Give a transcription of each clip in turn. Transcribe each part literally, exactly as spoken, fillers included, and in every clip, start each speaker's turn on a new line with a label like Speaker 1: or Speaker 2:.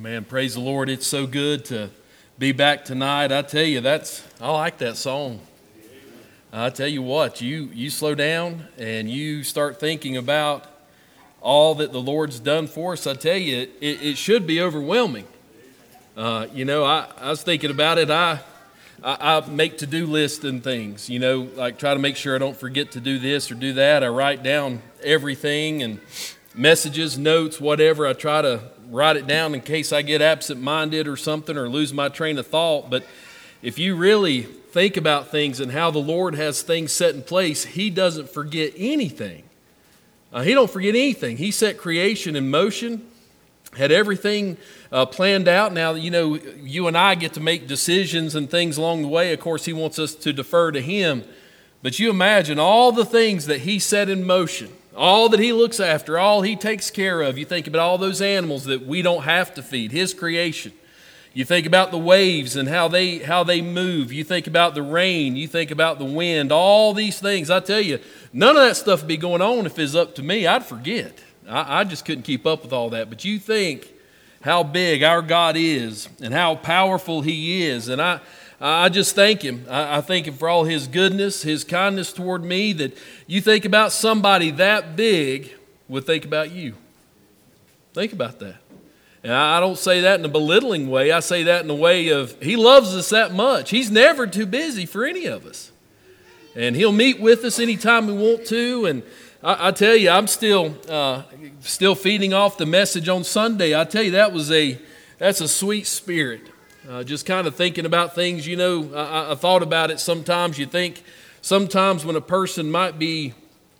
Speaker 1: Amen. Praise the Lord. It's so good to be back tonight. I tell you, that's I like that song. I tell you what, you you slow down and you start thinking about all that the Lord's done for us. I tell you, it, it should be overwhelming. Uh, you know, I, I was thinking about it. I, I I make to-do lists and things. You know, like try to make sure I don't forget to do this or do that. I write down everything and messages, notes, whatever. I try to write it down in case I get absent-minded or something or lose my train of thought. But if you really think about things and how the Lord has things set in place, He doesn't forget anything. Uh, he don't forget anything. He set creation in motion, had everything uh, planned out. Now, you know, you and I get to make decisions and things along the way. Of course, He wants us to defer to Him. But you imagine all the things that He set in motion, all that He looks after, all He takes care of. You think about all those animals that we don't have to feed, His creation. You think about the waves and how they how they move. You think about the rain. You think about the wind. All these things. I tell you, none of that stuff would be going on if it's up to me. I'd forget. I, I just couldn't keep up with all that. But you think how big our God is and how powerful He is. And I, I just thank Him. I, I thank Him for all His goodness, His kindness toward me, that you think about somebody that big would think about you. Think about that. And I don't say that in a belittling way. I say that in a way of He loves us that much. He's never too busy for any of us. And He'll meet with us anytime we want to. And I, I tell you, I'm still uh, still feeding off the message on Sunday. I tell you, that was a that's a sweet spirit. Uh, just kind of thinking about things, you know, I, I thought about it sometimes. You think sometimes when a person might be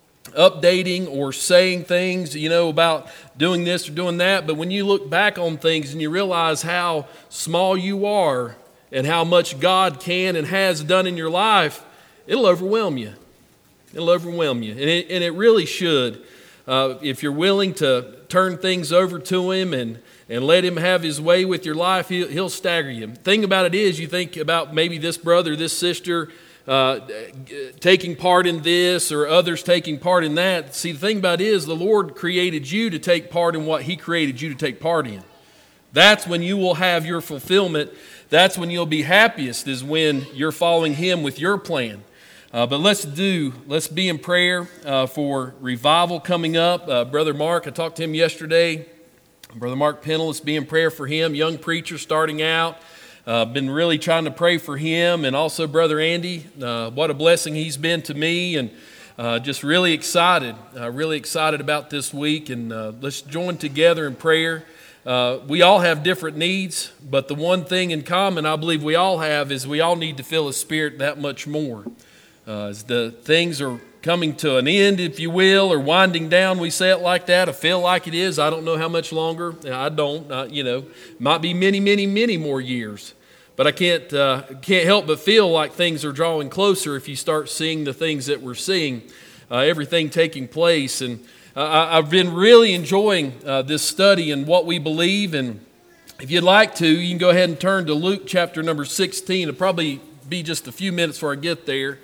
Speaker 1: updating or saying things, you know, about doing this or doing that, but when you look back on things and you realize how small you are and how much God can and has done in your life, it'll overwhelm you. It'll overwhelm you, and it, and it really should. Uh, if you're willing to turn things over to Him and and let Him have His way with your life, he'll, he'll stagger you. The thing about it is, you think about maybe this brother, this sister, Uh, taking part in this or others taking part in that. See, the thing about it is the Lord created you to take part in what He created you to take part in. That's when you will have your fulfillment. That's when you'll be happiest, is when you're following Him with your plan. Uh, but let's do, let's be in prayer uh, for revival coming up. Uh, Brother Mark, I talked to him yesterday. Brother Mark Pennell, let's be in prayer for him, young preacher starting out. I've uh, been really trying to pray for him, and also Brother Andy. Uh, what a blessing he's been to me, and uh, just really excited, uh, really excited about this week. And uh, let's join together in prayer. Uh, we all have different needs, but the one thing in common I believe we all have is we all need to feel His Spirit that much more. Uh, as the things are coming to an end, if you will, or winding down, we say it like that. I feel like it is. I don't know how much longer. I don't. Uh, you know, might be many, many, many more years. But I can't uh, can't help but feel like things are drawing closer if you start seeing the things that we're seeing, uh, everything taking place. And uh, I, I've been really enjoying uh, this study and what we believe. And if you'd like to, you can go ahead and turn to Luke chapter number sixteen. It'll probably be just a few minutes before I get there.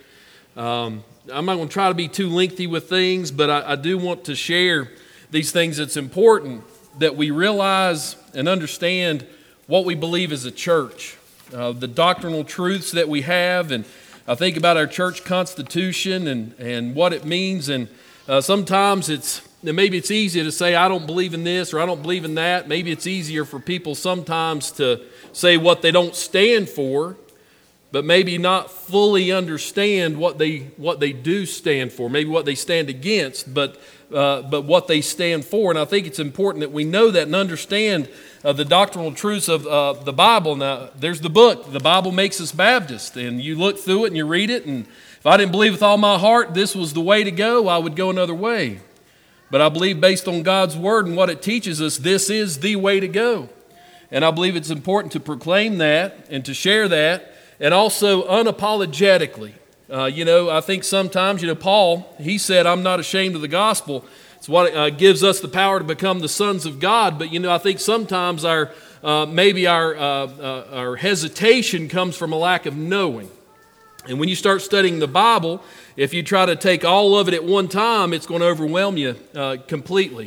Speaker 1: Um, I'm not going to try to be too lengthy with things, but I, I do want to share these things. It's important that we realize and understand what we believe as a church, uh, the doctrinal truths that we have, and I think about our church constitution and, and what it means. And uh, sometimes it's maybe it's easy to say, I don't believe in this or I don't believe in that. Maybe it's easier for people sometimes to say what they don't stand for, but maybe not fully understand what they what they do stand for, maybe what they stand against, but uh, but what they stand for. And I think it's important that we know that and understand uh, the doctrinal truths of uh, the Bible. Now, there's the book, The Bible Makes Us Baptist, and you look through it and you read it, and if I didn't believe with all my heart this was the way to go, I would go another way. But I believe based on God's Word and what it teaches us, this is the way to go. And I believe it's important to proclaim that and to share that, and also unapologetically. Uh, you know, I think sometimes, you know, Paul, he said, I'm not ashamed of the gospel. It's what uh, gives us the power to become the sons of God. But, you know, I think sometimes our uh, maybe our, uh, uh, our hesitation comes from a lack of knowing. And when you start studying the Bible, if you try to take all of it at one time, it's going to overwhelm you uh, completely.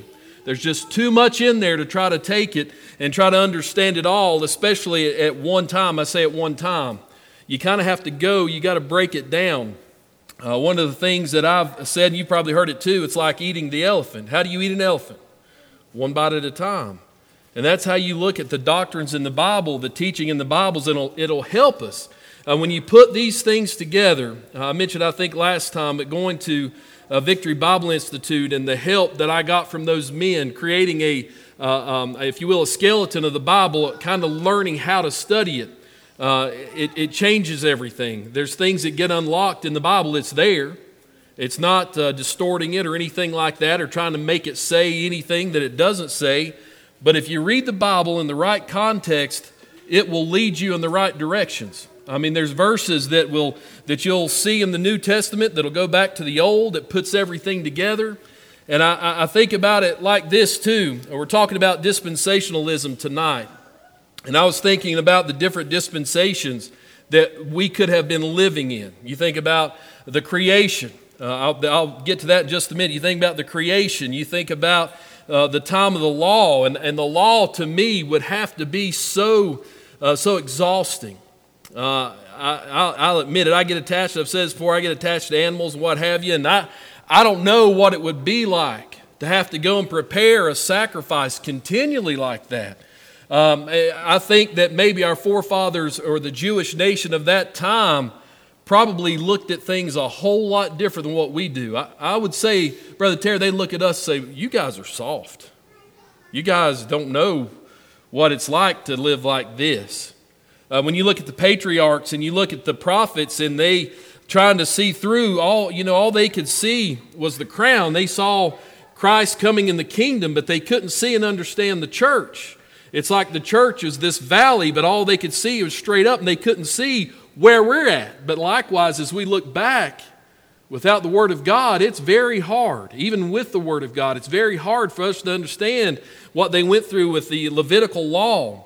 Speaker 1: There's just too much in there to try to take it and try to understand it all, especially at one time. I say at one time. You kind of have to go, you got to break it down. Uh, one of the things that I've said, and you probably heard it too, it's like eating the elephant. How do you eat an elephant? One bite at a time. And that's how you look at the doctrines in the Bible, the teaching in the Bibles, and it'll, it'll help us. Uh, when you put these things together, uh, I mentioned, I think last time, but going to uh, Victory Bible Institute and the help that I got from those men, creating a, uh, um, if you will, a skeleton of the Bible, kind of learning how to study it. Uh, it, it changes everything. There's things that get unlocked in the Bible. It's there. It's not uh, distorting it or anything like that or trying to make it say anything that it doesn't say. But if you read the Bible in the right context, it will lead you in the right directions. I mean, there's verses that will that you'll see in the New Testament that'll go back to the Old, that puts everything together. And I, I think about it like this too. We're talking about dispensationalism tonight. And I was thinking about the different dispensations that we could have been living in. You think about the creation. Uh, I'll, I'll get to that in just a minute. You think about the creation. You think about uh, the time of the law. And, and the law, to me, would have to be so, uh, so exhausting. Uh, I, I'll, I'll admit it. I get attached, I've said this before, I get attached to animals and what have you. And I, I don't know what it would be like to have to go and prepare a sacrifice continually like that. Um, I think that maybe our forefathers or the Jewish nation of that time probably looked at things a whole lot different than what we do. I, I would say, Brother Terry, they look at us and say, you guys are soft. You guys don't know what it's like to live like this. Uh, when you look at the patriarchs and you look at the prophets and they trying to see through, all you know, all they could see was the crown. They saw Christ coming in the kingdom, but they couldn't see and understand the church. It's like the church is this valley, but all they could see was straight up, and they couldn't see where we're at. But likewise, as we look back, without the Word of God, it's very hard. Even with the Word of God, it's very hard for us to understand what they went through with the Levitical law.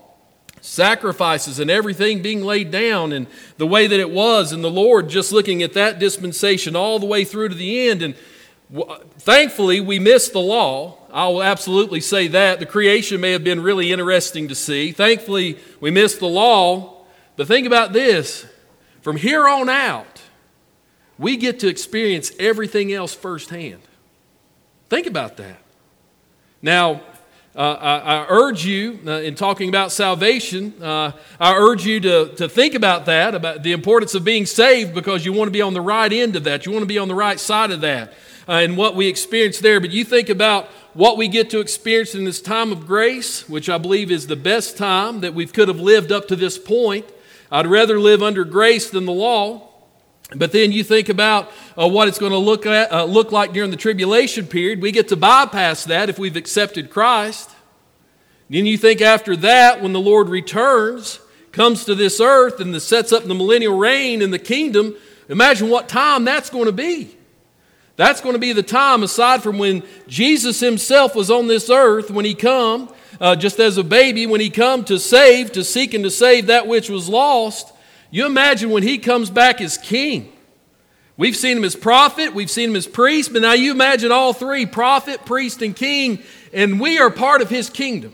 Speaker 1: Sacrifices and everything being laid down, and the way that it was, and the Lord just looking at that dispensation all the way through to the end. And thankfully, we missed the law. I will absolutely say that. The creation may have been really interesting to see. Thankfully, we missed the law. But think about this. From here on out, we get to experience everything else firsthand. Think about that. Now, uh, I, I urge you, uh, in talking about salvation, uh, I urge you to, to think about that, about the importance of being saved, because you want to be on the right end of that. You want to be on the right side of that. Uh, and what we experience there. But you think about what we get to experience in this time of grace, which I believe is the best time that we could have lived up to this point. I'd rather live under grace than the law. But then you think about uh, what it's going to look at, uh, look like during the tribulation period. We get to bypass that if we've accepted Christ. Then you think after that, when the Lord returns, comes to this earth and sets up the millennial reign in the kingdom, imagine what time that's going to be. That's going to be the time, aside from when Jesus himself was on this earth, when he come, uh, just as a baby, when he come to save, to seek and to save that which was lost. You imagine when he comes back as king. We've seen him as prophet, we've seen him as priest, but now you imagine all three, prophet, priest, and king, and we are part of his kingdom.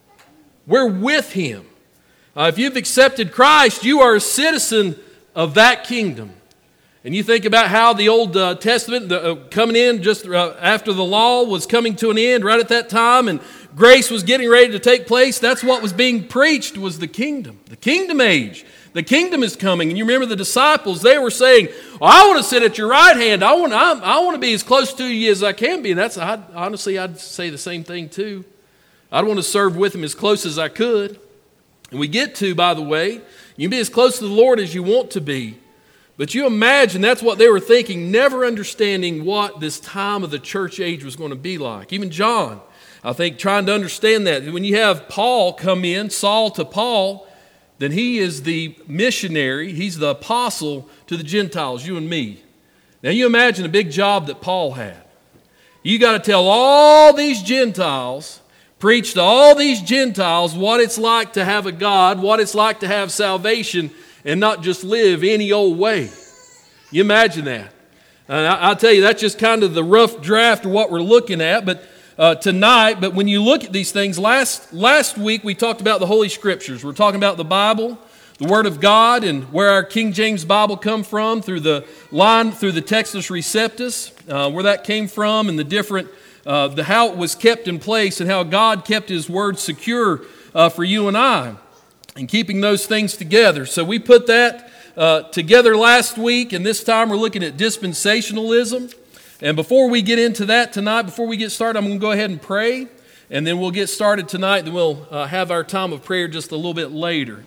Speaker 1: We're with him. Uh, if you've accepted Christ, you are a citizen of that kingdom. And you think about how the Old uh, Testament the, uh, coming in just uh, after the law was coming to an end right at that time, and grace was getting ready to take place. That's what was being preached, was the kingdom, the kingdom age. The kingdom is coming. And you remember the disciples, they were saying, oh, I want to sit at your right hand. I want, I, I want to be as close to you as I can be. And that's, I'd, honestly, I'd say the same thing too. I'd want to serve with him as close as I could. And we get to, by the way, you can be as close to the Lord as you want to be. But you imagine that's what they were thinking, never understanding what this time of the church age was going to be like. Even John, I think, trying to understand that. When you have Paul come in, Saul to Paul, then he is the missionary, he's the apostle to the Gentiles, you and me. Now you imagine a big job that Paul had. You got to tell all these Gentiles, preach to all these Gentiles what it's like to have a God, what it's like to have salvation, and not just live any old way. You imagine that. And I, I'll tell you, that's just kind of the rough draft of what we're looking at. But uh, tonight. But when you look at these things, last, last week we talked about the Holy Scriptures. We're talking about the Bible, the Word of God, and where our King James Bible come from through the line, through the Textus Receptus, uh, where that came from, and the different, uh, the how it was kept in place, and how God kept His Word secure uh, for you and I, and keeping those things together. So we put that uh, together last week, and this time we're looking at dispensationalism. And before we get into that tonight, before we get started, I'm going to go ahead and pray, and then we'll get started tonight, and we'll uh, have our time of prayer just a little bit later.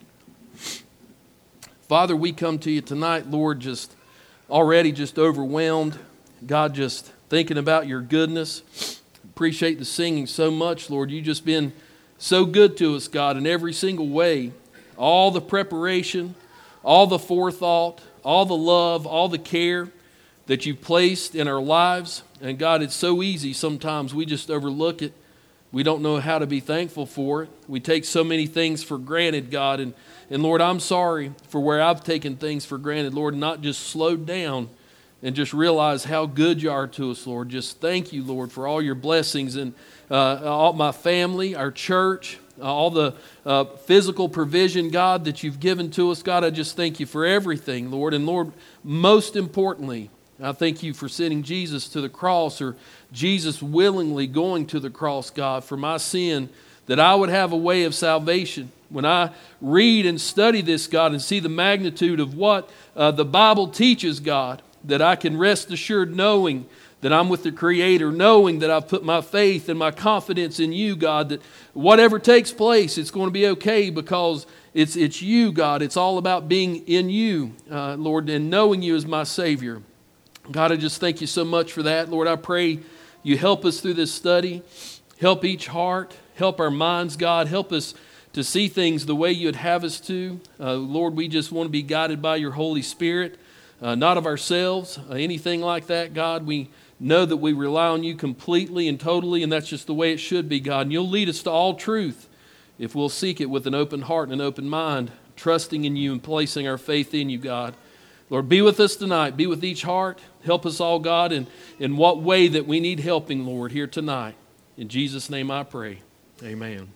Speaker 1: Father, we come to you tonight, Lord, just already just overwhelmed. God, just thinking about your goodness. Appreciate the singing so much, Lord. You've just been so good to us, God, in every single way. All the preparation, all the forethought, all the love, all the care that you've placed in our lives. And God, it's so easy sometimes we just overlook it. We don't know how to be thankful for it. We take so many things for granted, God. And, and Lord, I'm sorry for where I've taken things for granted, Lord, not just slowed down and just realize how good you are to us, Lord. Just thank you, Lord, for all your blessings and uh, all my family, our church, uh, all the uh, physical provision, God, that you've given to us. God, I just thank you for everything, Lord. And Lord, most importantly, I thank you for sending Jesus to the cross, or Jesus willingly going to the cross, God, for my sin, that I would have a way of salvation. When I read and study this, God, and see the magnitude of what uh, the Bible teaches, God, that I can rest assured knowing that I'm with the Creator, knowing that I've put my faith and my confidence in you, God, that whatever takes place, it's going to be okay because it's, it's you, God. It's all about being in you, uh, Lord, and knowing you as my Savior. God, I just thank you so much for that. Lord, I pray you help us through this study. Help each heart. Help our minds, God. Help us to see things the way you'd have us to. Uh, Lord, we just want to be guided by your Holy Spirit, uh, not of ourselves, uh, anything like that, God. We know that we rely on you completely and totally, and that's just the way it should be, God. And you'll lead us to all truth if we'll seek it with an open heart and an open mind, trusting in you and placing our faith in you, God. Lord, be with us tonight. Be with each heart. Help us all, God, in, in what way that we need helping, Lord, here tonight. In Jesus' name I pray. Amen.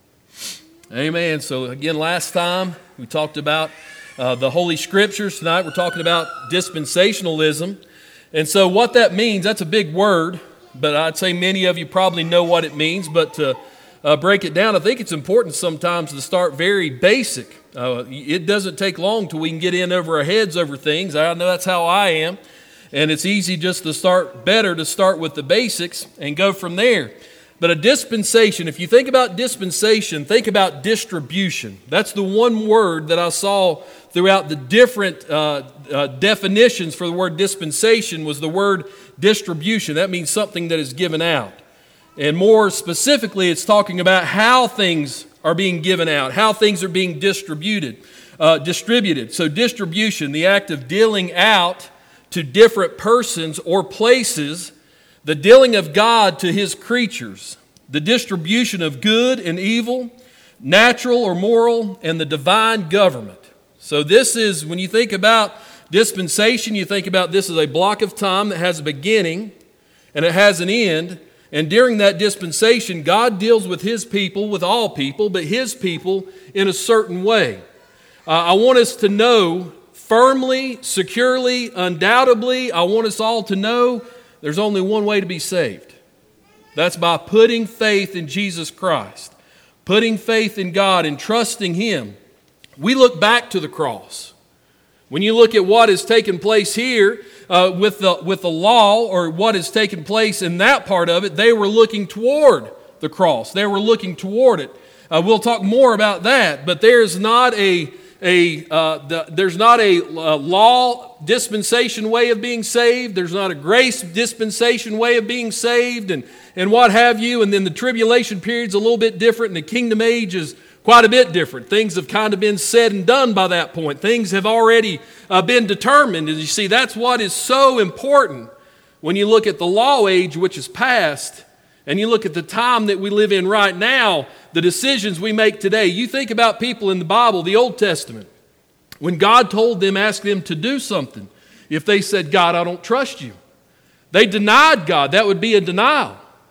Speaker 1: Amen. So again, last time we talked about uh, the Holy Scriptures. Tonight we're talking about dispensationalism. And so what that means, that's a big word, but I'd say many of you probably know what it means. But to uh, break it down, I think it's important sometimes to start very basic. Uh, it doesn't take long till we can get in over our heads over things. I know that's how I am. And it's easy just to start, better to start with the basics and go from there. But a dispensation, if you think about dispensation, think about distribution. That's the one word that I saw throughout the different uh, uh, definitions for the word dispensation was the word distribution. That means something that is given out. And more specifically, it's talking about how things are being given out, how things are being distributed. Uh, distributed. So distribution, the act of dealing out to different persons or places, the dealing of God to His creatures, the distribution of good and evil, natural or moral, and the divine government. So this is, when you think about dispensation, you think about this as a block of time that has a beginning and it has an end. And during that dispensation, God deals with His people, with all people, but His people in a certain way. Uh, I want us to know firmly, securely, undoubtedly, I want us all to know there's only one way to be saved. That's by putting faith in Jesus Christ, putting faith in God and trusting Him. We look back to the cross. When you look at what has taken place here uh, with the with the law, or what has taken place in that part of it, they were looking toward the cross. They were looking toward it. Uh, we'll talk more about that, but there's not a a uh, the, there's not a uh, law dispensation way of being saved. There's not a grace dispensation way of being saved, and and what have you. And then the tribulation period's a little bit different, and the kingdom age is quite a bit different. Things have kind of been said and done by that point. Things have already uh, been determined. And you see, that's what is so important when you look at the law age, which is past, and you look at the time that we live in right now, the decisions we make today. You think about people in the Bible, the Old Testament, when God told them, asked them to do something. If they said, God, I don't trust you, they denied God. That would be a denial.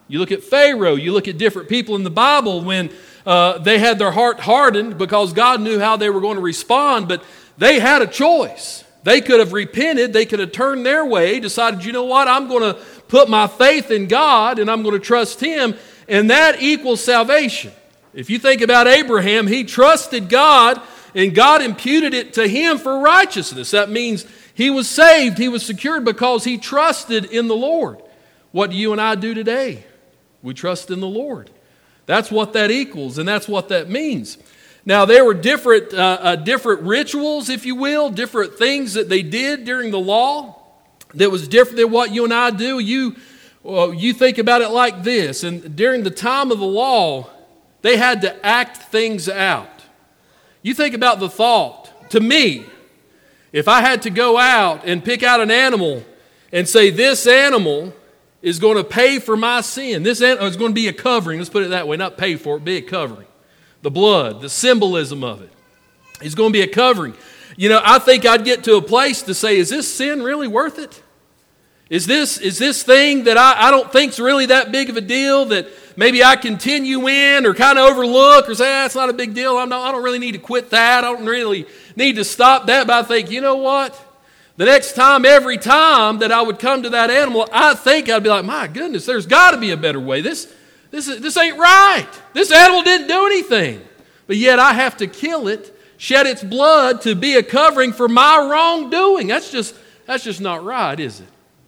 Speaker 1: You look at Pharaoh, you look at different people in the Bible when uh, they had their heart hardened because God knew how they were going to respond, but they had a choice. They could have repented, they could have turned their way, decided, you know what, I'm going to put my faith in God and I'm going to trust Him, and that equals salvation. If you think about Abraham, he trusted God and God imputed it to him for righteousness. That means he was saved, he was secured because he trusted in the Lord. What do you and I do today? We trust in the Lord. That's what that equals, and that's what that means. Now, there were different, uh, uh, different rituals, if you will, different things that they did during the law that was different than what you and I do. You, well, you think about it like this, and during the time of the law, they had to act things out. You think about the thought, to me, if I had to go out and pick out an animal and say this animal is going to pay for my sin. This is going to be a covering. Let's put it that way. Not pay for it, be a covering. The blood, the symbolism of it. It's going to be a covering. You know, I think I'd get to a place to say, is this sin really worth it? Is this, is this thing that I, I don't think's really that big of a deal that maybe I continue in or kind of overlook or say, ah, it's not a big deal. I'm not, I don't really need to quit that. I don't really need to stop that. But I think, you know what? The next time, every time that I would come to that animal, I think I'd be like, my goodness, there's got to be a better way. This, this, this ain't right. This animal didn't do anything. But yet I have to kill it, shed its blood to be a covering for my wrongdoing. That's just, that's just not right, is it?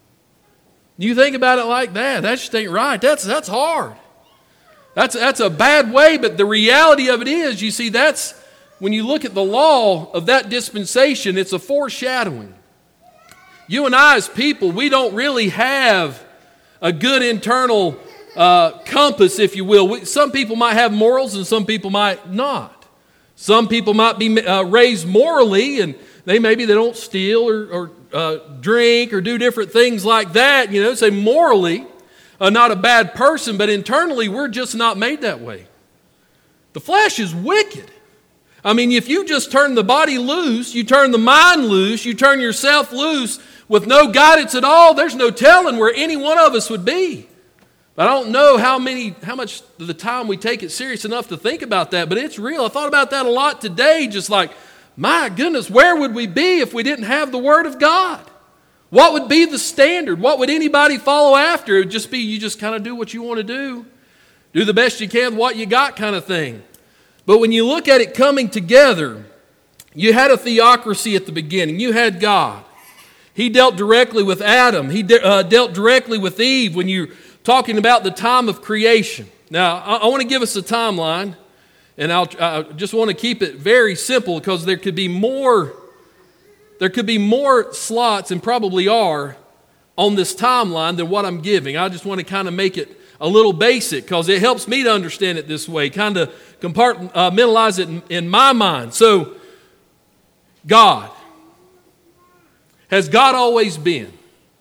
Speaker 1: You think about it like that. That just ain't right. That's, that's hard. That's, that's a bad way, but the reality of it is, you see, that's, when you look at the law of that dispensation, it's a foreshadowing. You and I as people, we don't really have a good internal uh, compass, if you will. We, some people might have morals and some people might not. Some people might be uh, raised morally and they maybe they don't steal or, or uh, drink or do different things like that. You know, say morally, uh, not a bad person, but internally we're just not made that way. The flesh is wicked. I mean, if you just turn the body loose, you turn the mind loose, you turn yourself loose with no guidance at all, there's no telling where any one of us would be. But I don't know how many, how much of the time we take it serious enough to think about that, but it's real. I thought about that a lot today, just like, my goodness, where would we be if we didn't have the Word of God? What would be the standard? What would anybody follow after? It would just be you just kind of do what you want to do. Do the best you can with what you got kind of thing. But when you look at it coming together, you had a theocracy at the beginning. You had God. He dealt directly with Adam. He de- uh, dealt directly with Eve when you're talking about the time of creation. Now, I, I want to give us a timeline, and I'll, I just want to keep it very simple because there could be more, there could be more slots, and probably are, on this timeline than what I'm giving. I just want to kind of make it a little basic because it helps me to understand it this way, kind of compartmentalize it in, in my mind. So, God. Has God always been?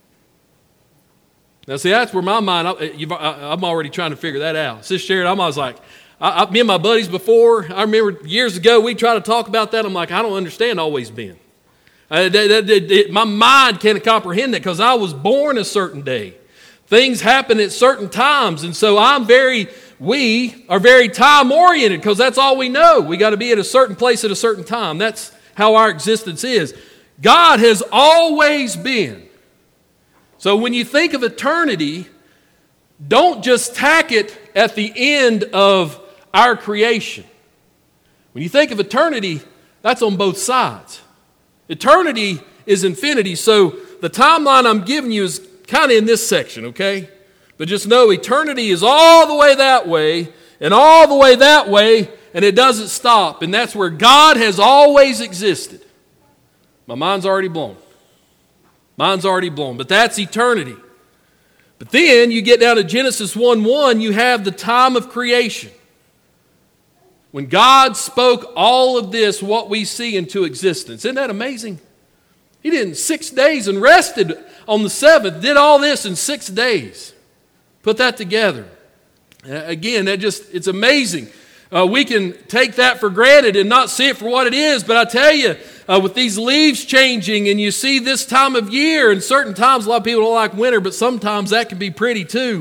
Speaker 1: Now, see, that's where my mind, I, you've, I, I'm already trying to figure that out. Sister Sharon, I'm always like, I, I, me and my buddies before, I remember years ago, we tried to talk about that. I'm like, I don't understand always been. I, that, that, that, my mind can't comprehend that because I was born a certain day. Things happen at certain times, and so I'm very, we are very time-oriented because that's all we know. We got to be at a certain place at a certain time. That's how our existence is. God has always been. So when you think of eternity, don't just tack it at the end of our creation. When you think of eternity, that's on both sides. Eternity is infinity. So the timeline I'm giving you is kind of in this section, okay? But just know eternity is all the way that way and all the way that way, and it doesn't stop. And that's where God has always existed. My mind's already blown. Mine's already blown. But that's eternity. But then you get down to Genesis one one, you have the time of creation. When God spoke all of this, what we see, into existence. Isn't that amazing? He did it in six days and rested on the seventh. Did all this in six days. Put that together. Uh, again, that just, it's amazing. Uh, we can take that for granted and not see it for what it is. But I tell you, uh, with these leaves changing and you see this time of year, and certain times a lot of people don't like winter, but sometimes that can be pretty too.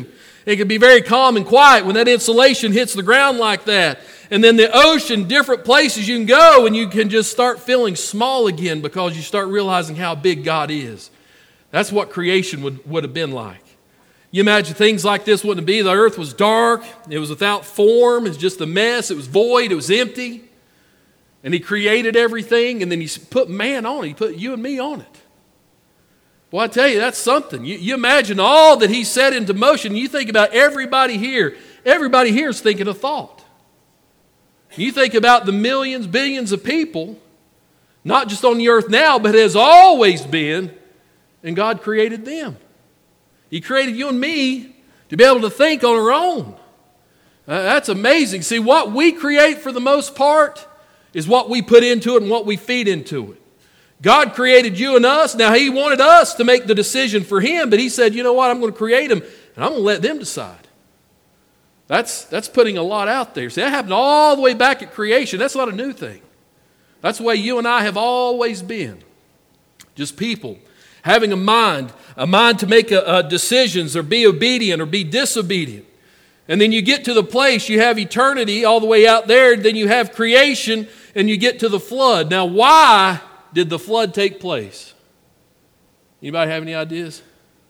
Speaker 1: It can be very calm and quiet when that insulation hits the ground like that. And then the ocean, different places you can go, and you can just start feeling small again because you start realizing how big God is. That's what creation would, would have been like. You imagine things like this wouldn't be. The earth was dark. It was without form. It was just a mess. It was void. It was empty. And he created everything, and then he put man on it. He put you and me on it. Well, I tell you, that's something. You, you imagine all that he set into motion. You think about everybody here. Everybody here is thinking a thought. You think about the millions, billions of people, not just on the earth now, but has always been, and God created them. He created you and me to be able to think on our own. Uh, that's amazing. See, what we create for the most part is what we put into it and what we feed into it. God created you and us. Now, he wanted us to make the decision for him, but he said, you know what, I'm going to create them, and I'm going to let them decide. That's, that's putting a lot out there. See, that happened all the way back at creation. That's not a new thing. That's the way you and I have always been. Just people having a mind, a mind to make a, a decisions or be obedient or be disobedient. And then you get to the place, you have eternity all the way out there, then you have creation, and you get to the flood. Now, why did the flood take place? Anybody have any ideas?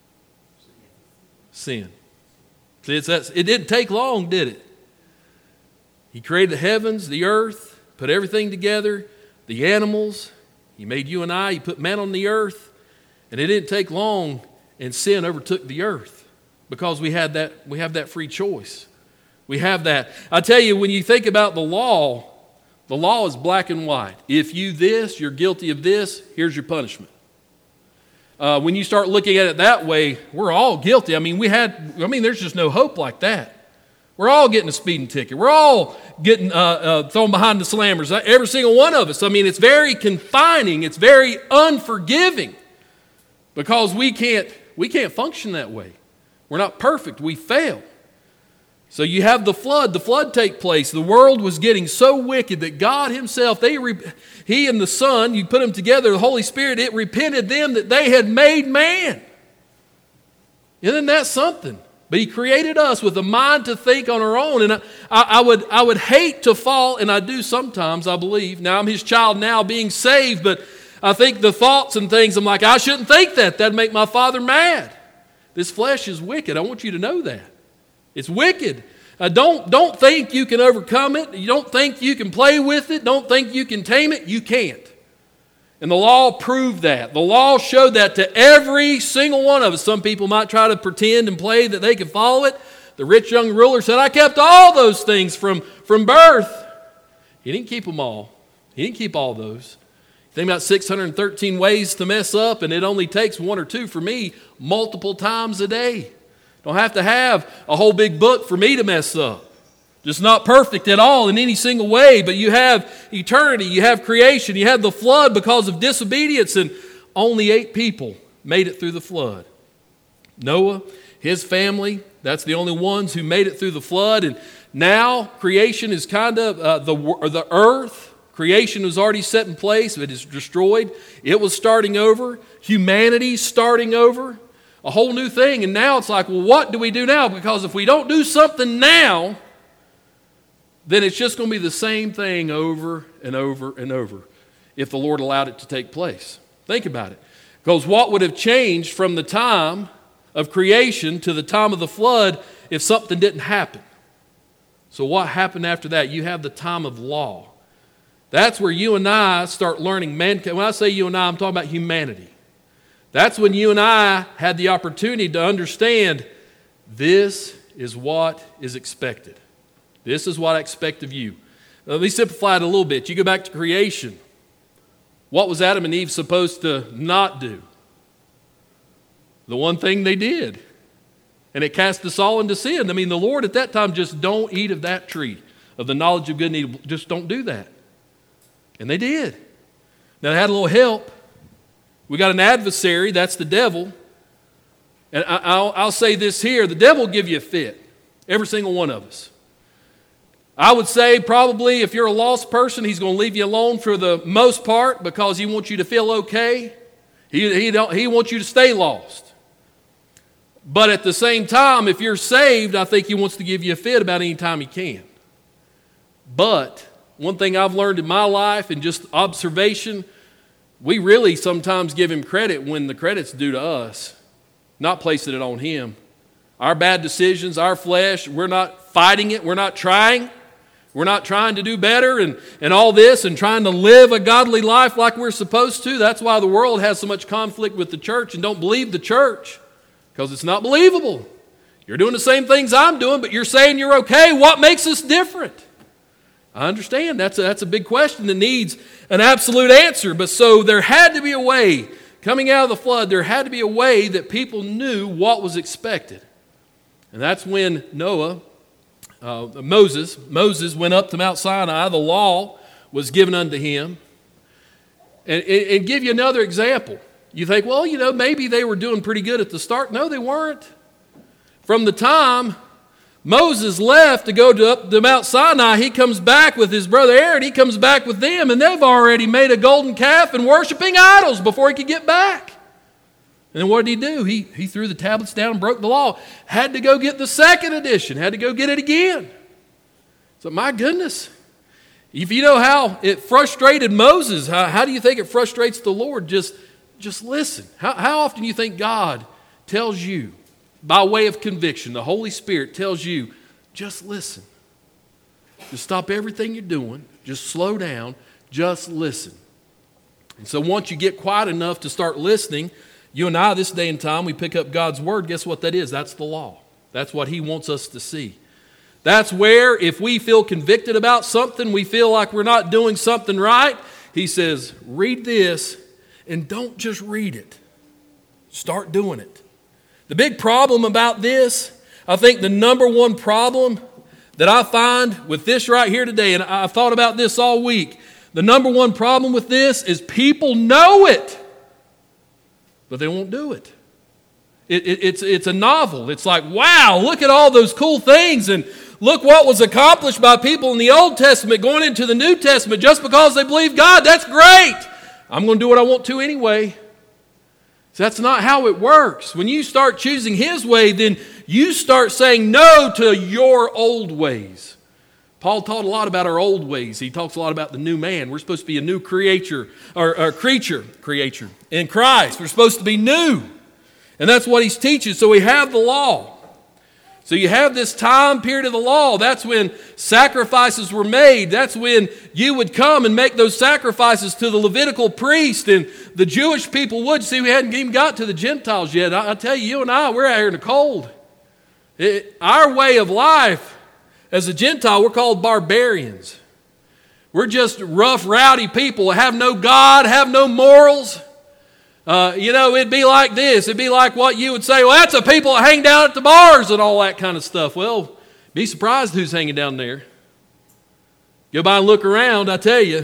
Speaker 1: Sin. See, it's that, it didn't take long, did it? He created the heavens, the earth, put everything together, the animals. He made you and I. He put man on the earth. And it didn't take long, and sin overtook the earth because we had that, we have that free choice. We have that. I tell you, when you think about the law, the law is black and white. If you this, you're guilty of this, here's your punishment. Uh, when you start looking at it that way, we're all guilty. I mean, we had, I mean, there's just no hope like that. We're all getting a speeding ticket. We're all getting uh, uh, thrown behind the slammers. Every single one of us. I mean, it's very confining. It's very unforgiving because we can't, we can't function that way. We're not perfect. We fail. So you have the flood. The flood take place. The world was getting so wicked that God himself, they, he and the Son, you put them together, the Holy Spirit, it repented them that they had made man. Isn't that something? But he created us with a mind to think on our own. And I, I, would, I would hate to fall, and I do sometimes, I believe. Now, I'm his child now being saved, but I think the thoughts and things, I'm like, I shouldn't think that. That'd make my Father mad. This flesh is wicked. I want you to know that. It's wicked. Uh, don't, don't think you can overcome it. You don't think you can play with it. Don't think you can tame it. You can't. And the law proved that. The law showed that to every single one of us. Some people might try to pretend and play that they can follow it. The rich young ruler said, I kept all those things from, from birth. He didn't keep them all. He didn't keep all those. Think about six hundred thirteen ways to mess up, and it only takes one or two for me multiple times a day. Don't have to have a whole big book for me to mess up. Just not perfect at all in any single way, but you have eternity, you have creation, you have the flood because of disobedience, and only eight people made it through the flood. Noah, his family, that's the only ones who made it through the flood, and now creation is kind of uh, the, the earth. Creation was already set in place. It is destroyed. It was starting over. Humanity's starting over. A whole new thing. And now it's like, well, what do we do now? Because if we don't do something now, then it's just going to be the same thing over and over and over if the Lord allowed it to take place. Think about it. Because what would have changed from the time of creation to the time of the flood if something didn't happen? So what happened after that? You have the time of law. That's where you and I start learning mankind. When I say you and I, I'm talking about humanity. That's when you and I had the opportunity to understand this is what is expected. This is what I expect of you. Now, let me simplify it a little bit. You go back to creation. What was Adam and Eve supposed to not do? The one thing they did. And it cast us all into sin. I mean, the Lord at that time just don't eat of that tree, of the knowledge of good and evil. Just don't do that. And they did. Now, they had a little help. We got an adversary, that's the devil. And I, I'll, I'll say this here, the devil will give you a fit. Every single one of us. I would say probably if you're a lost person, he's going to leave you alone for the most part because he wants you to feel okay. He, he, don't, he wants you to stay lost. But at the same time, if you're saved, I think he wants to give you a fit about any time he can. But one thing I've learned in my life and just observation, we really sometimes give him credit when the credit's due to us, not placing it on him. Our bad decisions, our flesh, we're not fighting it, we're not trying. We're not trying to do better and, and all this and trying to live a godly life like we're supposed to. That's why the world has so much conflict with the church and don't believe the church, because it's not believable. You're doing the same things I'm doing, but you're saying you're okay. What makes us different? I understand. That's a, that's a big question that needs an absolute answer. But so there had to be a way, coming out of the flood, there had to be a way that people knew what was expected. And that's when Noah, uh, Moses, Moses went up to Mount Sinai. The law was given unto him. And, and, and give you another example. You think, well, you know, maybe they were doing pretty good at the start. No, they weren't. From the time Moses left to go to up to Mount Sinai, he comes back with his brother Aaron. He comes back with them, and they've already made a golden calf and worshiping idols before he could get back. And then what did he do? He, he threw the tablets down and broke the law. Had to go get the second edition. Had to go get it again. So my goodness. If you know how it frustrated Moses, how, how do you think it frustrates the Lord? Just, just listen. How, how often do you think God tells you, by way of conviction, the Holy Spirit tells you, just listen. Just stop everything you're doing. Just slow down. Just listen. And so once you get quiet enough to start listening, you and I, this day and time, we pick up God's Word. Guess what that is? That's the law. That's what He wants us to see. That's where, if we feel convicted about something, we feel like we're not doing something right, He says, read this, and don't just read it. Start doing it. The big problem about this, I think the number one problem that I find with this right here today, and I've thought about this all week, the number one problem with this is people know it, but they won't do it. It, it. It's, it's a novel. It's like, wow, look at all those cool things, and look what was accomplished by people in the Old Testament going into the New Testament just because they believe God. That's great. I'm going to do what I want to anyway. So that's not how it works. When you start choosing His way, then you start saying no to your old ways. Paul taught a lot about our old ways. He talks a lot about the new man. We're supposed to be a new creature, or, or creature, creature in Christ. We're supposed to be new. And that's what he's teaching. So we have the law. So you have this time period of the law. That's when sacrifices were made. That's when you would come and make those sacrifices to the Levitical priest, and the Jewish people would. See, we hadn't even got to the Gentiles yet. I, I tell you, you and I, we're out here in the cold. It, our way of life as a Gentile, we're called barbarians. We're just rough, rowdy people, have no God, have no morals. Uh, you know, it'd be like this. It'd be like what you would say, well, that's the people that hang down at the bars and all that kind of stuff. Well, be surprised who's hanging down there. Go by and look around, I tell you.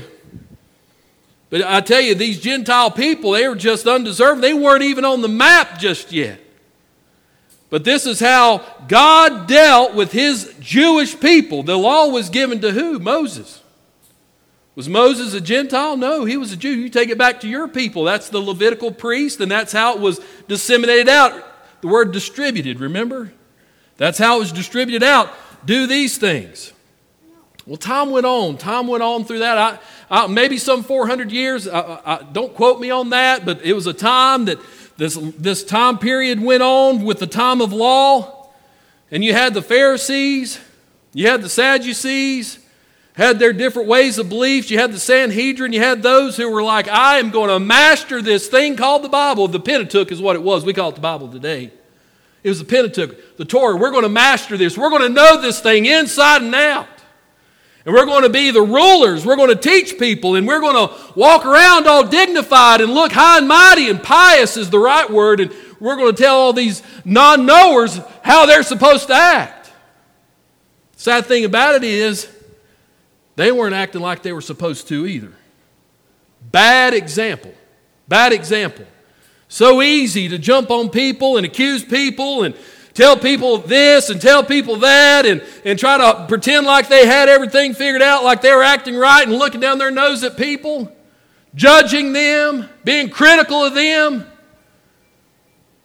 Speaker 1: But I tell you, these Gentile people, they were just undeserving. They weren't even on the map just yet. But this is how God dealt with His Jewish people. The law was given to who? Moses. Was Moses a Gentile? No, he was a Jew. You take it back to your people. That's the Levitical priest, and that's how it was disseminated out. The word distributed, remember? That's how it was distributed out. Do these things. Well, time went on. Time went on through that. I, I, maybe some four hundred years. I, I, don't quote me on that, but it was a time that this, this time period went on with the time of law. And you had the Pharisees. You had the Sadducees. Had their different ways of beliefs. You had the Sanhedrin. You had those who were like, I am going to master this thing called the Bible. The Pentateuch is what it was. We call it the Bible today. It was the Pentateuch, the Torah. We're going to master this. We're going to know this thing inside and out. And we're going to be the rulers. We're going to teach people. And we're going to walk around all dignified and look high and mighty. And pious is the right word. And we're going to tell all these non-knowers how they're supposed to act. Sad thing about it is, they weren't acting like they were supposed to either. Bad example. Bad example. So easy to jump on people and accuse people and tell people this and tell people that and, and try to pretend like they had everything figured out, like they were acting right, and looking down their nose at people, judging them, being critical of them.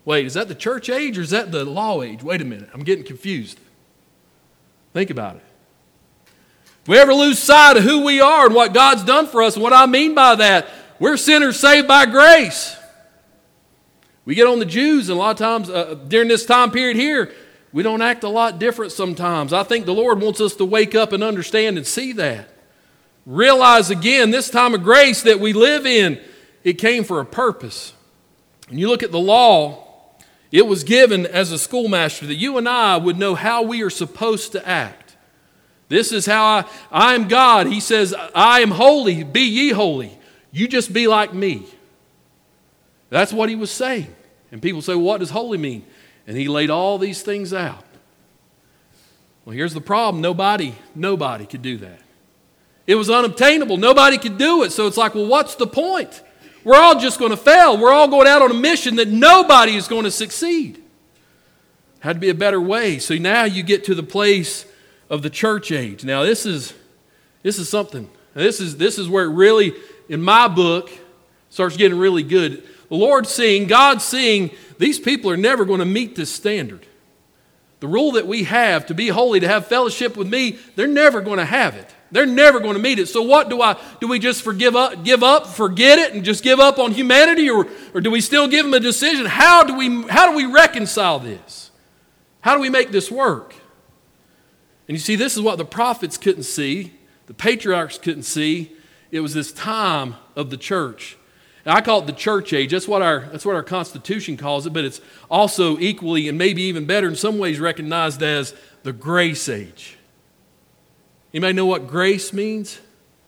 Speaker 1: Wait, is that the church age or is that the law age? Wait a minute, I'm getting confused. Think about it. If we ever lose sight of who we are and what God's done for us, and what I mean by that, we're sinners saved by grace. We get on the Jews, and a lot of times uh, during this time period here, we don't act a lot different sometimes. I think the Lord wants us to wake up and understand and see that. Realize again, this time of grace that we live in, it came for a purpose. When you look at the law, it was given as a schoolmaster that you and I would know how we are supposed to act. This is how I, I am God. He says, I am holy, be ye holy. You just be like me. That's what he was saying. And people say, well, what does holy mean? And he laid all these things out. Well, here's the problem. Nobody, nobody could do that. It was unobtainable. Nobody could do it. So it's like, well, what's the point? We're all just going to fail. We're all going out on a mission that nobody is going to succeed. Had to be a better way. So now you get to the place of the church age. Now this is this is something. This is this is where it really, in my book, starts getting really good. The Lord's seeing, God's seeing, these people are never going to meet this standard. The rule that we have to be holy, to have fellowship with me, they're never going to have it. They're never going to meet it. So what do I do? We just forgive up, give up, forget it, and just give up on humanity, or or do we still give them a decision? How do we how do we reconcile this? How do we make this work? And you see, this is what the prophets couldn't see, the patriarchs couldn't see. It was this time of the church. And I call it the church age. That's what our that's what our Constitution calls it, but it's also equally and maybe even better in some ways recognized as the grace age. Anybody know what grace means?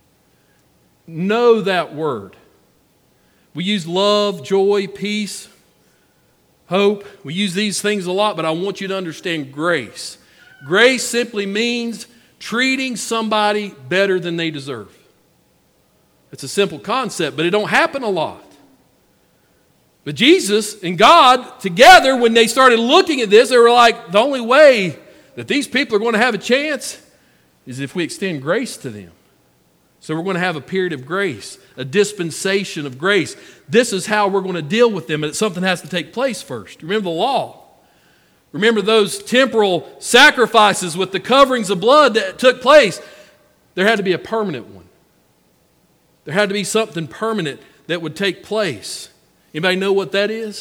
Speaker 1: Know that word. We use love, joy, peace, hope. We use these things a lot, but I want you to understand grace. Grace simply means treating somebody better than they deserve. It's a simple concept, but it don't happen a lot. But Jesus and God together, when they started looking at this, they were like, the only way that these people are going to have a chance is if we extend grace to them. So we're going to have a period of grace, a dispensation of grace. This is how we're going to deal with them, and something has to take place first. Remember the law. Remember those temporal sacrifices with the coverings of blood that took place. There had to be a permanent one. There had to be something permanent that would take place. Anybody know what that is?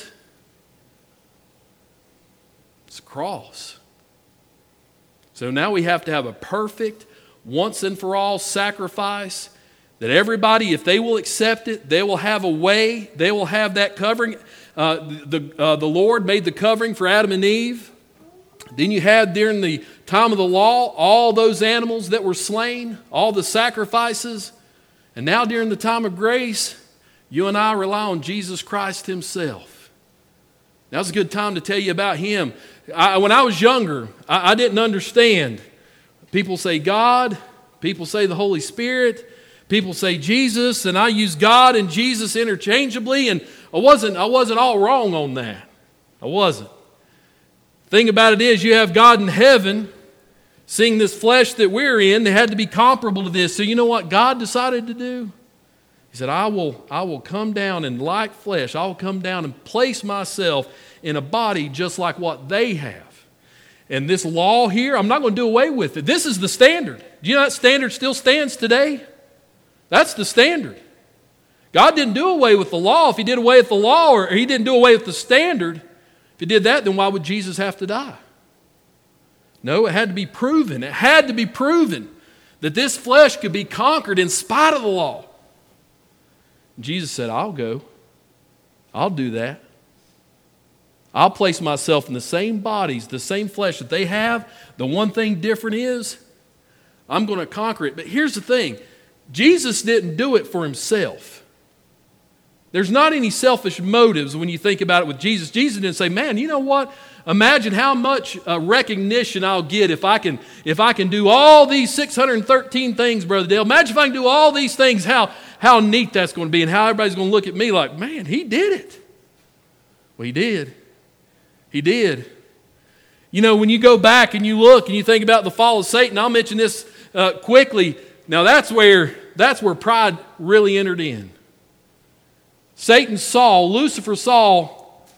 Speaker 1: It's a cross. So now we have to have a perfect, once and for all sacrifice that everybody, if they will accept it, they will have a way, they will have that covering. Uh, the, uh, the Lord made the covering for Adam and Eve. Then you had during the time of the law all those animals that were slain, all the sacrifices. And now during the time of grace, you and I rely on Jesus Christ himself. Now's a good time to tell you about him. I, when I was younger, I, I didn't understand. People say God, people say the Holy Spirit, people say Jesus, and I use God and Jesus interchangeably, and I wasn't, I wasn't all wrong on that. I wasn't. The thing about it is, you have God in heaven seeing this flesh that we're in. They had to be comparable to this. So you know what God decided to do? He said, I will, I will come down in like flesh. I will come down and place myself in a body just like what they have. And this law here, I'm not going to do away with it. This is the standard. Do you know that standard still stands today? That's the standard. God didn't do away with the law. If he did away with the law, or he didn't do away with the standard, if he did that, then why would Jesus have to die? No, it had to be proven. It had to be proven that this flesh could be conquered in spite of the law. Jesus said, I'll go. I'll do that. I'll place myself in the same bodies, the same flesh that they have. The one thing different is I'm going to conquer it. But here's the thing. Jesus didn't do it for himself. There's not any selfish motives when you think about it with Jesus. Jesus didn't say, man, you know what? Imagine how much uh, recognition I'll get if I can if I can do all these six hundred thirteen things, Brother Dale. Imagine if I can do all these things, how, how neat that's going to be, and how everybody's going to look at me like, man, he did it. Well, he did. He did. You know, when you go back and you look and you think about the fall of Satan, I'll mention this uh, quickly. Now that's where that's where pride really entered in. Satan saw, Lucifer saw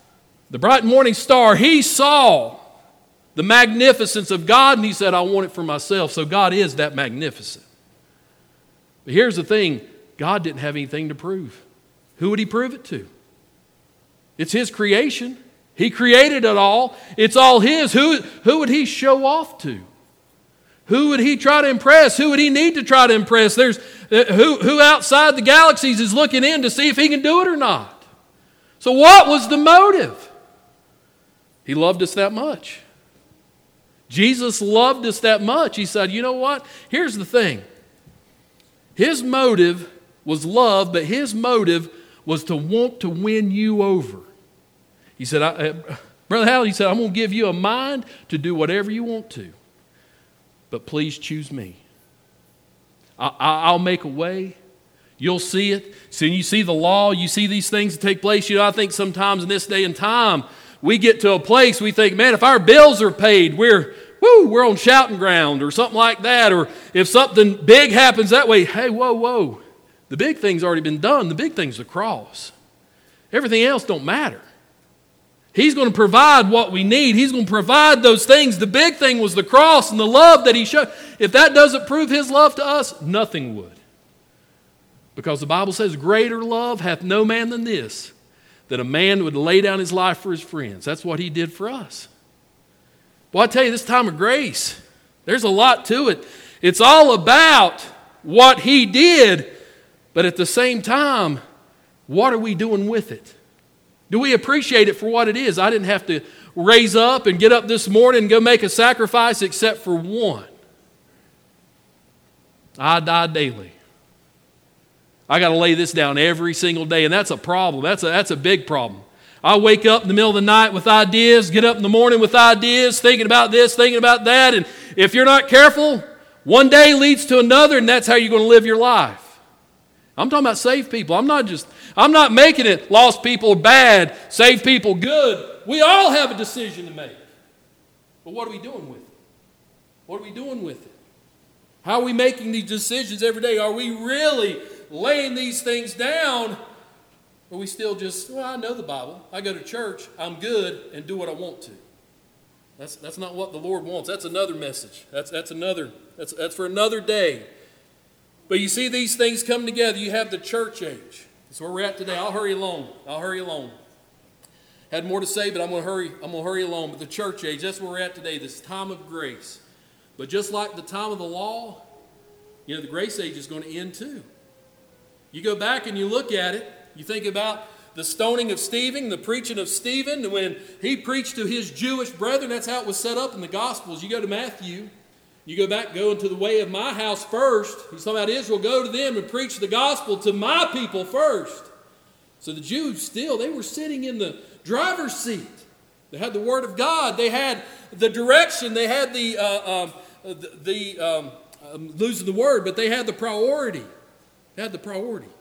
Speaker 1: the bright morning star, he saw the magnificence of God, and he said, I want it for myself. So God is that magnificent. But here's the thing, God didn't have anything to prove. Who would he prove it to? It's his creation. He created it all. It's all his. Who, who would he show off to? Who would he try to impress? Who would he need to try to impress? There's uh, who, who outside the galaxies is looking in to see if he can do it or not? So what was the motive? He loved us that much. Jesus loved us that much. He said, you know what? Here's the thing. His motive was love, but his motive was to want to win you over. He said, I, uh, Brother Howell, he said, I'm going to give you a mind to do whatever you want to. But please choose me. I, I, I'll make a way. You'll see it. So you see the law, you see these things that take place. You know, I think sometimes in this day and time, we get to a place we think, man, if our bills are paid, we're woo, we're on shouting ground or something like that. Or if something big happens that way, hey, whoa, whoa. The big thing's already been done. The big thing's the cross. Everything else don't matter. He's going to provide what we need. He's going to provide those things. The big thing was the cross and the love that he showed. If that doesn't prove his love to us, nothing would. Because the Bible says, greater love hath no man than this, that a man would lay down his life for his friends. That's what he did for us. Well, I tell you, this time of grace, there's a lot to it. It's all about what he did, but at the same time, what are we doing with it? Do we appreciate it for what it is? I didn't have to raise up and get up this morning and go make a sacrifice except for one. I die daily. I got to lay this down every single day, and that's a problem. That's a, that's a big problem. I wake up in the middle of the night with ideas, get up in the morning with ideas, thinking about this, thinking about that, and if you're not careful, one day leads to another, and that's how you're going to live your life. I'm talking about saved people. I'm not just, I'm not making it lost people bad, saved people good. We all have a decision to make. But what are we doing with it? What are we doing with it? How are we making these decisions every day? Are we really laying these things down? Or are we still just, well, I know the Bible. I go to church. I'm good and do what I want to. That's, that's not what the Lord wants. That's another message. That's, that's, another, that's, that's for another day. But you see these things come together. You have the church age. That's where we're at today. I'll hurry along. I'll hurry along. Had more to say, but I'm going to hurry. I'm going to hurry along. But the church age, that's where we're at today. This time of grace. But just like the time of the law, you know, the grace age is going to end too. You go back and you look at it. You think about the stoning of Stephen, the preaching of Stephen, when he preached to his Jewish brethren. That's how it was set up in the Gospels. You go to Matthew. You go back, go into the way of my house first. He's talking about Israel. Go to them and preach the gospel to my people first. So the Jews still, they were sitting in the driver's seat. They had the word of God. They had the direction. They had the, uh, um, the, the um, I'm losing the word, but they had the priority. They had the priority.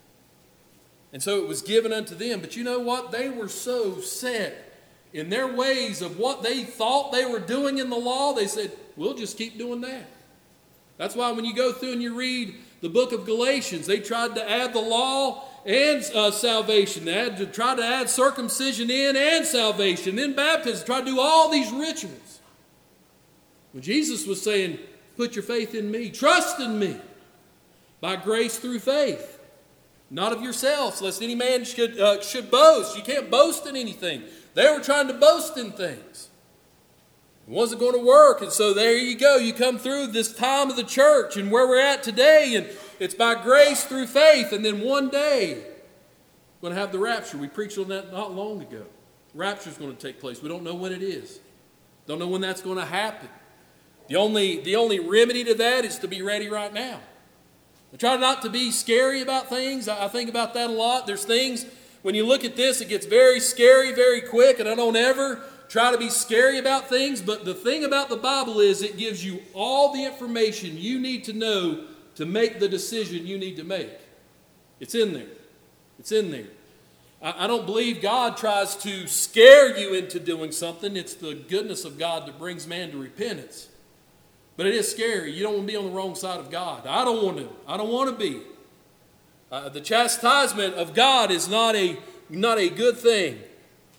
Speaker 1: And so it was given unto them. But you know what? They were so set in their ways of what they thought they were doing in the law. They said, we'll just keep doing that. That's why when you go through and you read the book of Galatians, they tried to add the law and uh, salvation. They had to try to add circumcision in and salvation, then baptism, try to do all these rituals. When Jesus was saying, put your faith in me, trust in me, by grace through faith, not of yourselves, lest any man should, uh, should boast. You can't boast in anything. They were trying to boast in things. It wasn't going to work. And so there you go. You come through this time of the church and where we're at today. And it's by grace through faith. And then one day, we're going to have the rapture. We preached on that not long ago. Rapture is going to take place. We don't know when it is. Don't know when that's going to happen. The only, the only remedy to that is to be ready right now. I try not to be scary about things. I think about that a lot. There's things, when you look at this, it gets very scary very quick, and I don't ever try to be scary about things, but the thing about the Bible is it gives you all the information you need to know to make the decision you need to make. It's in there. It's in there. I, I don't believe God tries to scare you into doing something. It's the goodness of God that brings man to repentance. But it is scary. You don't want to be on the wrong side of God. I don't want to. I don't want to be. Uh, the chastisement of God is not a, not a good thing.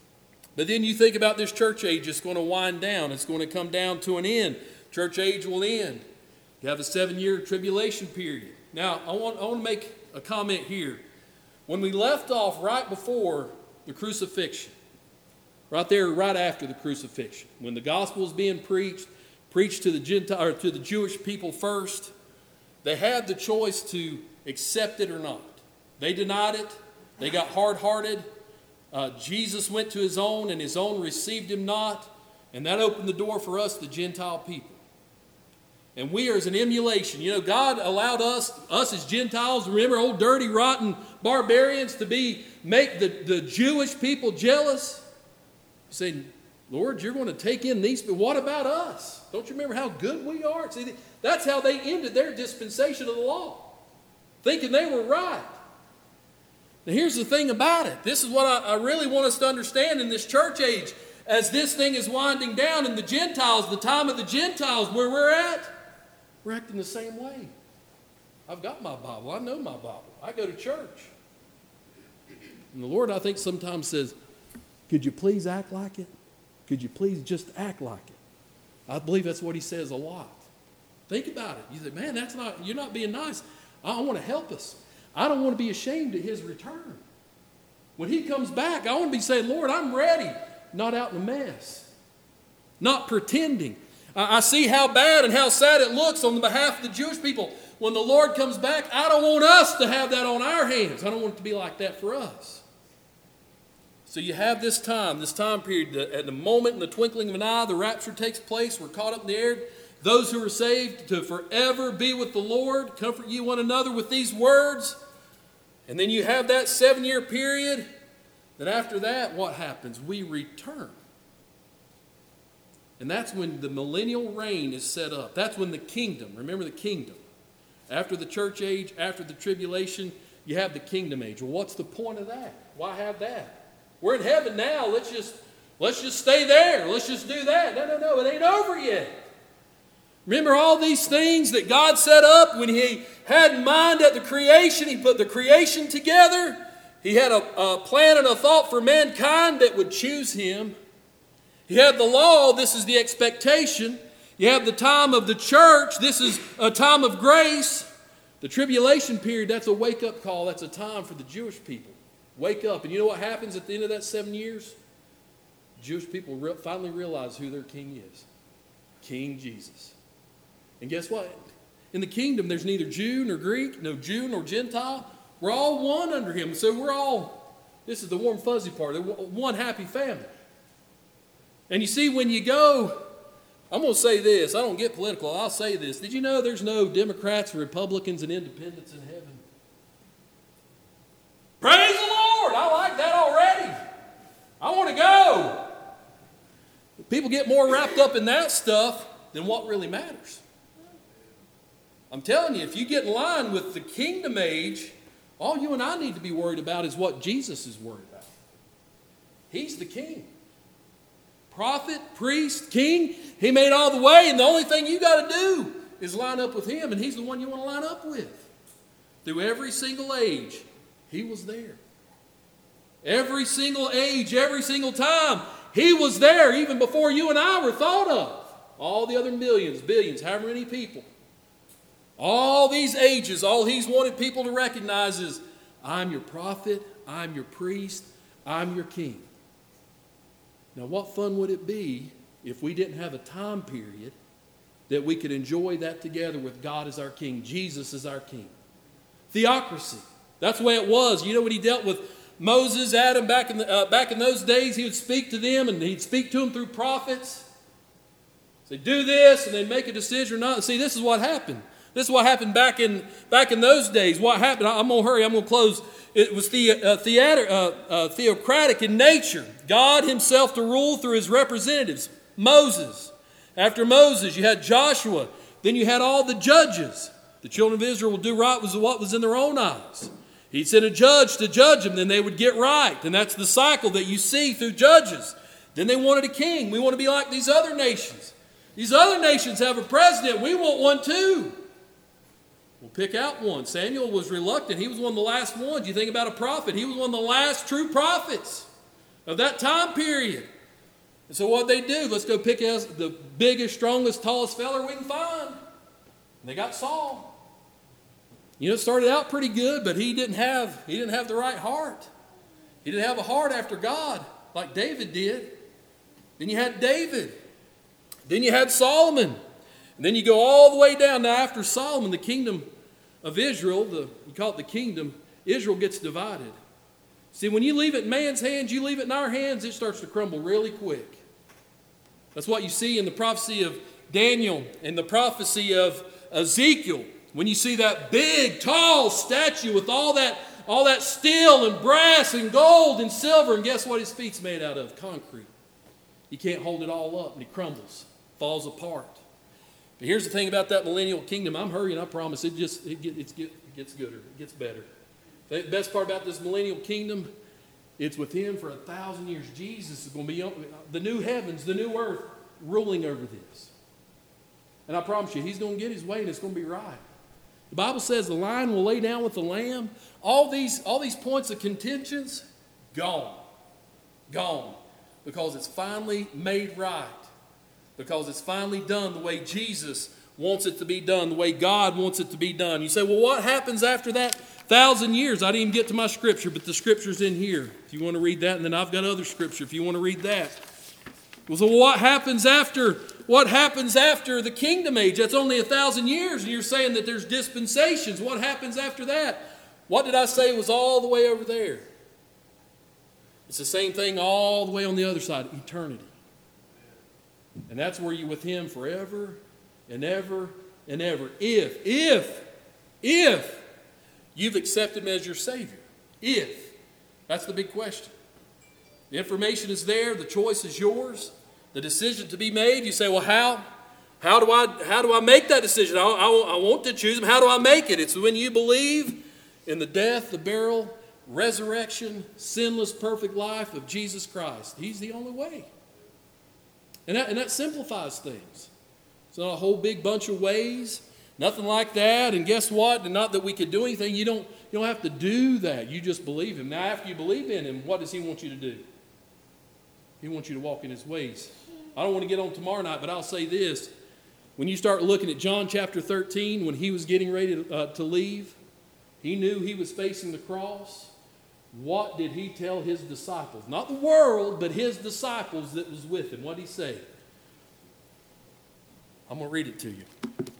Speaker 1: But then you think about this church age, it's going to wind down. It's going to come down to an end. Church age will end. You have a seven-year tribulation period. Now, I want, I want to make a comment here. When we left off right before the crucifixion, right there, right after the crucifixion, when the gospel was being preached, preached to the Gentile or to the Jewish people first, they had the choice to accept it or not. They denied it. They got hard-hearted. Uh, Jesus went to his own, and his own received him not. And that opened the door for us, the Gentile people. And we are as an emulation. You know, God allowed us, us as Gentiles, remember old dirty, rotten barbarians, to be make the, the Jewish people jealous. Saying, Lord, you're going to take in these, but what about us? Don't you remember how good we are? See, that's how they ended their dispensation of the law, thinking they were right. Now, here's the thing about it. This is what I, I really want us to understand in this church age. As this thing is winding down in the Gentiles, the time of the Gentiles, where we're at, we're acting the same way. I've got my Bible. I know my Bible. I go to church. And the Lord, I think, sometimes says, could you please act like it? Could you please just act like it? I believe that's what he says a lot. Think about it. You say, man, that's not, you're not being nice. I want to help us. I don't want to be ashamed at his return. When he comes back, I want to be saying, Lord, I'm ready. Not out in a mess. Not pretending. I, I see how bad and how sad it looks on the behalf of the Jewish people. When the Lord comes back, I don't want us to have that on our hands. I don't want it to be like that for us. So you have this time, this time period, at the moment, in the twinkling of an eye, the rapture takes place. We're caught up in the air. Those who are saved to forever be with the Lord. Comfort you one another with these words. And then you have that seven-year period. Then after that, what happens? We return. And that's when the millennial reign is set up. That's when the kingdom, remember the kingdom. After the church age, after the tribulation, you have the kingdom age. Well, what's the point of that? Why have that? We're in heaven now. Let's just, let's just stay there. Let's just do that. No, no, no. It ain't over yet. Remember all these things that God set up when he had in mind at the creation. He put the creation together. He had a, a plan and a thought for mankind that would choose him. He had the law. This is the expectation. You have the time of the church. This is a time of grace. The tribulation period, that's a wake-up call. That's a time for the Jewish people. Wake up. And you know what happens at the end of that seven years? Jewish people re- finally realize who their king is. King Jesus. And guess what? In the kingdom, there's neither Jew nor Greek, no Jew nor Gentile. We're all one under him. So we're all, this is the warm fuzzy part, one happy family. And you see, when you go, I'm going to say this. I don't get political. I'll say this. Did you know there's no Democrats, Republicans, and independents in heaven? Praise the Lord. I like that already. I want to go. People get more wrapped up in that stuff than what really matters. I'm telling you, if you get in line with the kingdom age, all you and I need to be worried about is what Jesus is worried about. He's the king. Prophet, priest, king. He made all the way, and the only thing you got to do is line up with him, and he's the one you want to line up with. Through every single age, he was there. Every single age, every single time, he was there even before you and I were thought of. All the other millions, billions, however many people. All these ages, all he's wanted people to recognize is, I'm your prophet, I'm your priest, I'm your king. Now, what fun would it be if we didn't have a time period that we could enjoy that together with God as our king, Jesus as our king? Theocracy. That's the way it was. You know, when he dealt with Moses, Adam, back in, the, uh, back in those days, he would speak to them, and he'd speak to them through prophets. Say, do this, and they'd make a decision or not. See, this is what happened. This is what happened back in back in those days. What happened? I'm going to hurry. I'm going to close. It was the, uh, theater, uh, uh, theocratic in nature. God himself to rule through his representatives. Moses. After Moses, you had Joshua. Then you had all the judges. The children of Israel would do right with what was in their own eyes. He'd send a judge to judge them. Then they would get right. And that's the cycle that you see through judges. Then they wanted a king. We want to be like these other nations. These other nations have a president. We want one too. We'll pick out one. Samuel was reluctant. He was one of the last ones. You think about a prophet. He was one of the last true prophets of that time period. And so what they do, let's go pick us the biggest, strongest, tallest feller we can find. And they got Saul. You know, it started out pretty good, but he didn't have he didn't have the right heart. He didn't have a heart after God like David did. Then you had David. Then you had Solomon. And then you go all the way down. Now after Solomon, the kingdom of Israel, the, you call it the kingdom, Israel gets divided. See, when you leave it in man's hands, you leave it in our hands, it starts to crumble really quick. That's what you see in the prophecy of Daniel and the prophecy of Ezekiel. When you see that big, tall statue with all that, all that steel and brass and gold and silver, and guess what his feet's made out of? Concrete. He can't hold it all up, and he crumbles, falls apart. But here's the thing about that millennial kingdom. I'm hurrying, I promise. It just it, get, it's get, it gets gooder. It gets better. The best part about this millennial kingdom, it's with him for a thousand years. Jesus is going to be on the new heavens, the new earth, ruling over this. And I promise you, he's going to get his way, and it's going to be right. The Bible says the lion will lay down with the lamb. All these, all these points of contentions, gone. Gone. Because it's finally made right. Because it's finally done the way Jesus wants it to be done, the way God wants it to be done. You say, well, what happens after that thousand years? I didn't even get to my scripture, but the scripture's in here. If you want to read that, and then I've got other scripture if you want to read that. Well, so what happens after what happens after the kingdom age? That's only a thousand years, and you're saying that there's dispensations. What happens after that? What did I say was all the way over there? It's the same thing all the way on the other side, eternity. And that's where you're with him forever and ever and ever. If, if, if you've accepted him as your Savior. If. That's the big question. The information is there. The choice is yours. The decision to be made. You say, well, how? How do I, how do I make that decision? I, I, I want to choose him. How do I make it? It's when you believe in the death, the burial, resurrection, sinless, perfect life of Jesus Christ. He's the only way. And that, and that simplifies things. It's not a whole big bunch of ways. Nothing like that. And guess what? And not that we could do anything. You don't, you don't have to do that. You just believe him. Now, after you believe in him, what does he want you to do? He wants you to walk in his ways. I don't want to get on tomorrow night, but I'll say this. When you start looking at John chapter thirteen, when he was getting ready to, uh, to leave, he knew he was facing the cross. What did he tell his disciples? Not the world, but his disciples that was with him. What did he say? I'm going to read it to you.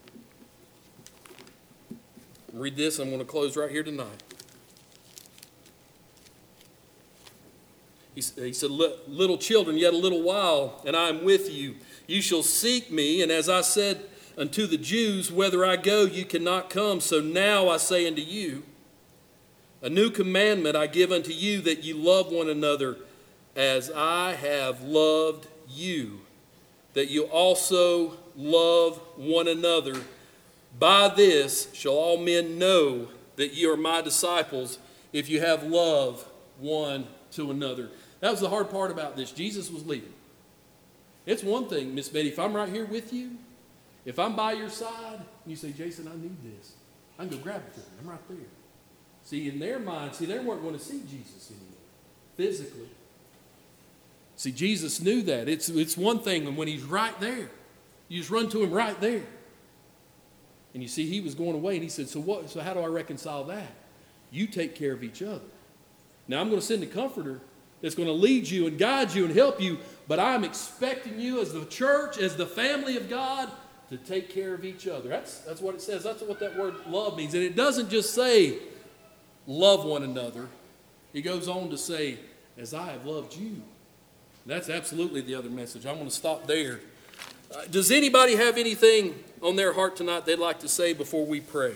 Speaker 1: Read this. I'm going to close right here tonight. He, he said, little children, yet a little while, and I am with you. You shall seek me, and as I said unto the Jews, whither I go, you cannot come. So now I say unto you, a new commandment I give unto you, that you love one another as I have loved you, that you also love one another. By this shall all men know that you are my disciples, if you have love one to another. That was the hard part about this. Jesus was leaving. It's one thing, Miss Betty, if I'm right here with you, if I'm by your side, and you say, Jason, I need this, I can go grab it for you. I'm right there. See, in their mind, see, they weren't going to see Jesus anymore, physically. See, Jesus knew that. It's, it's one thing when he's right there. You just run to him right there. And you see, he was going away, and he said, so what? So how do I reconcile that? You take care of each other. Now, I'm going to send a comforter that's going to lead you and guide you and help you, but I'm expecting you as the church, as the family of God, to take care of each other. That's, that's what it says. That's what that word love means. And it doesn't just say, love one another. He goes on to say, as I have loved you. That's absolutely the other message. I'm going to stop there. Uh, does anybody have anything on their heart tonight they'd like to say before we pray?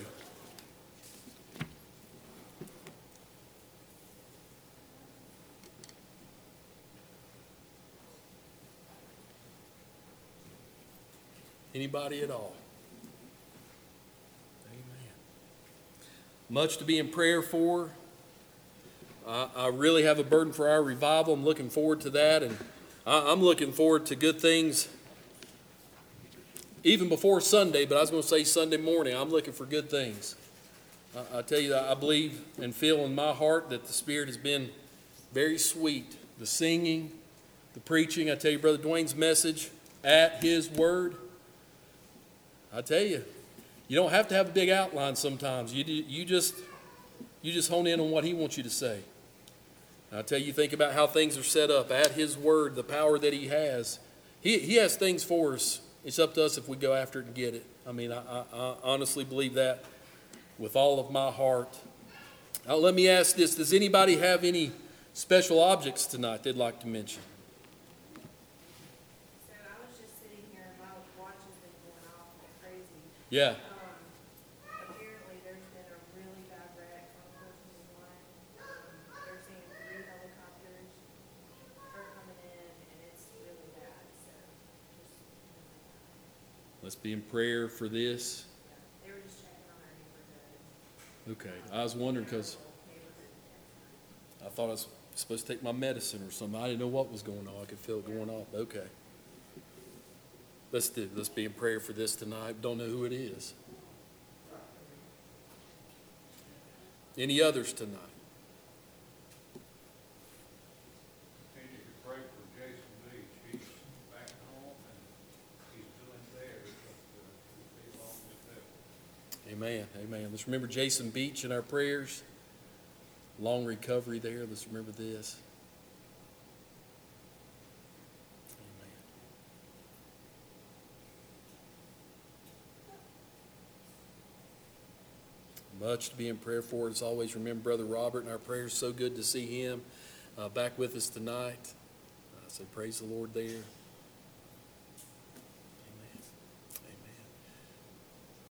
Speaker 1: Anybody at all? Amen. Much to be in prayer for. I, I really have a burden for our revival. I'm looking forward to that, and I, I'm looking forward to good things even before Sunday, but I was going to say Sunday morning. I'm looking for good things. I, I tell you, I believe and feel in my heart that the Spirit has been very sweet the singing, the preaching. I tell you, Brother Dwayne's message, At His Word. I tell you, you don't have to have a big outline sometimes. You, you, just, you just hone in on what he wants you to say. I tell you, think about how things are set up. At His Word, the power that He has. He, he has things for us. It's up to us if we go after it and get it. I mean, I, I, I honestly believe that with all of my heart. Now, let me ask this. Does anybody have any special objects tonight they'd like to mention?
Speaker 2: So I was just sitting here and my watch has been going off like crazy.
Speaker 1: Yeah.
Speaker 2: Um, apparently there's been a really bad wreck on four twenty-one. Um, they're saying three helicopters are coming in and it's really bad. So just,
Speaker 1: Let's be in prayer for this.
Speaker 2: they were just checking on our neighborhood.
Speaker 1: Okay. I was wondering because I thought I was supposed to take my medicine or something. I didn't know what was going on. I could feel it going off. Okay. Let's do. Let's be in prayer for this tonight. Don't know who it is. Any others tonight?
Speaker 3: Continue to pray for Jason Beach. He's back home and he's doing there, but uh, he'll be long with that.
Speaker 1: Amen. Amen. Let's remember Jason Beach in our prayers. Long recovery there. Let's remember this. Amen. Much to be in prayer for. As always, remember Brother Robert in our prayers. So good to see him uh, back with us tonight. Uh, so praise the Lord there.